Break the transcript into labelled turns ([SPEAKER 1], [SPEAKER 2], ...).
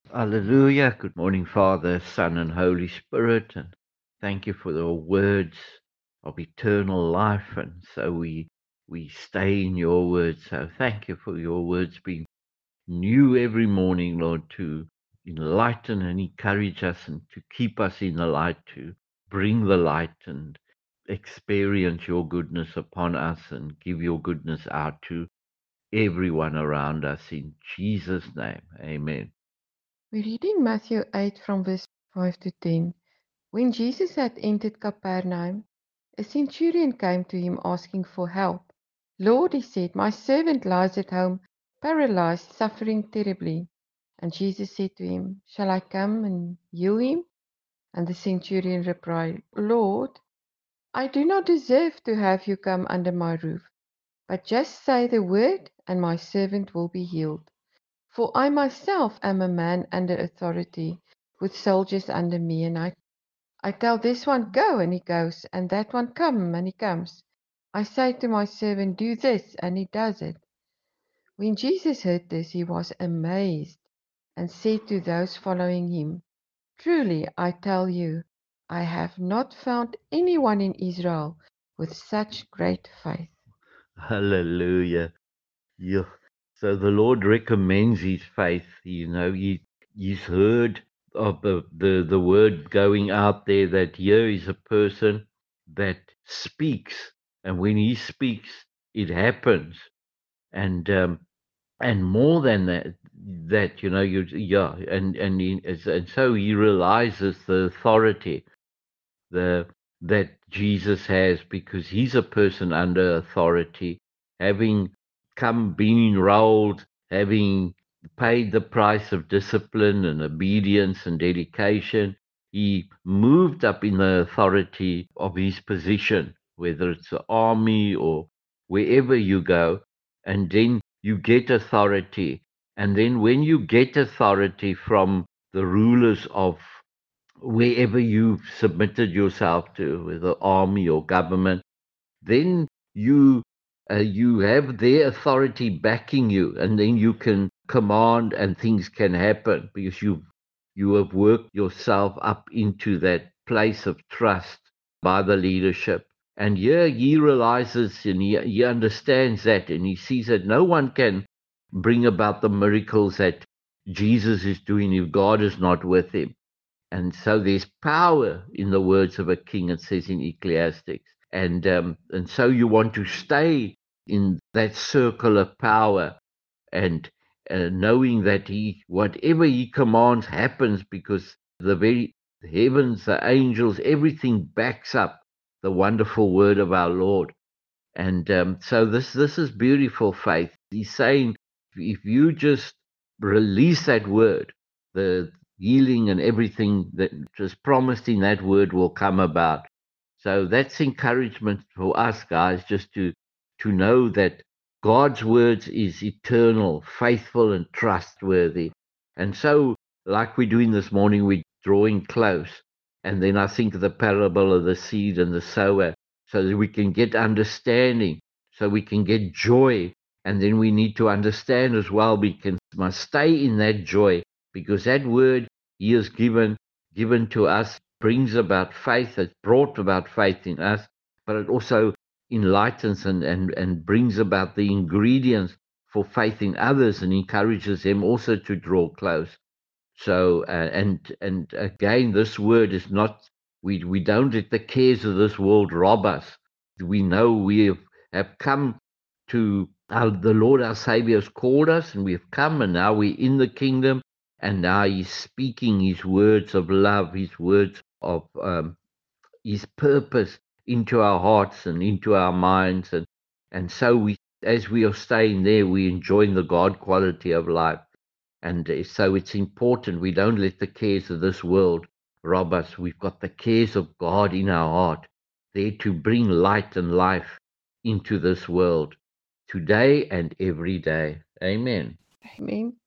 [SPEAKER 1] Hallelujah. Good morning, Father, Son, and Holy Spirit. And thank you for the words of eternal life. And so we stay in your words. So thank you for your words being new every morning, Lord, to enlighten and encourage us and to keep us in the light, to bring the light and experience your goodness upon us and give your goodness out to everyone around us. In Jesus' name, amen.
[SPEAKER 2] We read in Matthew 8 from verse 5 to 10. When Jesus had entered Capernaum, a centurion came to him asking for help. Lord, he said, my servant lies at home, paralyzed, suffering terribly. And Jesus said to him, shall I come and heal him? And the centurion replied, Lord, I do not deserve to have you come under my roof, but just say the word, and my servant will be healed. For I myself am a man under authority, with soldiers under me, and I tell this one, go, and he goes, and that one, come, and he comes. I say to my servant, do this, and he does it. When Jesus heard this, he was amazed, and said to those following him, truly, I tell you, I have not found anyone in Israel with such great faith.
[SPEAKER 1] Hallelujah. Yeah. So the Lord recommends his faith. He's heard of the word going out there that here is a person that speaks, and when he speaks, it happens. And more than that, and so he realizes the authority the that Jesus has, because he's a person under authority, having been enrolled, having paid the price of discipline and obedience and dedication. He moved up in the authority of his position, whether it's the army or wherever you go, and then you get authority. And then when you get authority from the rulers of wherever you've submitted yourself to, whether army or government, then you have their authority backing you, and then you can command, and things can happen because you have worked yourself up into that place of trust by the leadership. And here he realizes, and he understands that, and he sees that no one can bring about the miracles that Jesus is doing if God is not with him. And so there's power in the words of a king, it says in Ecclesiastes. And so you want to stay in that circle of power, and knowing that whatever he commands happens, because the very heavens, the angels, everything backs up the wonderful word of our Lord. And so this is beautiful faith. He's saying, if you just release that word, the healing and everything that was promised in that word will come about. So that's encouragement for us, guys, just to know that God's words is eternal, faithful, and trustworthy. And so, like we're doing this morning, we're drawing close. And then I think of the parable of the seed and the sower, so that we can get understanding, so we can get joy. And then we need to understand as well, must stay in that joy, because that word he has given to us brings about faith. It's brought about faith in us, but it also enlightens and brings about the ingredients for faith in others, and encourages them also to draw close. So and again, this word is not, we don't let the cares of this world rob us. We know have come to the Lord, our Savior has called us, and we have come, and now we're in the kingdom, and now he's speaking his words of love, his words of his purpose into our hearts and into our minds. And so as we are staying there, we enjoy the God quality of life. And so it's important we don't let the cares of this world rob us. We've got the cares of God in our heart, there to bring light and life into this world today and every day. Amen.
[SPEAKER 2] Amen.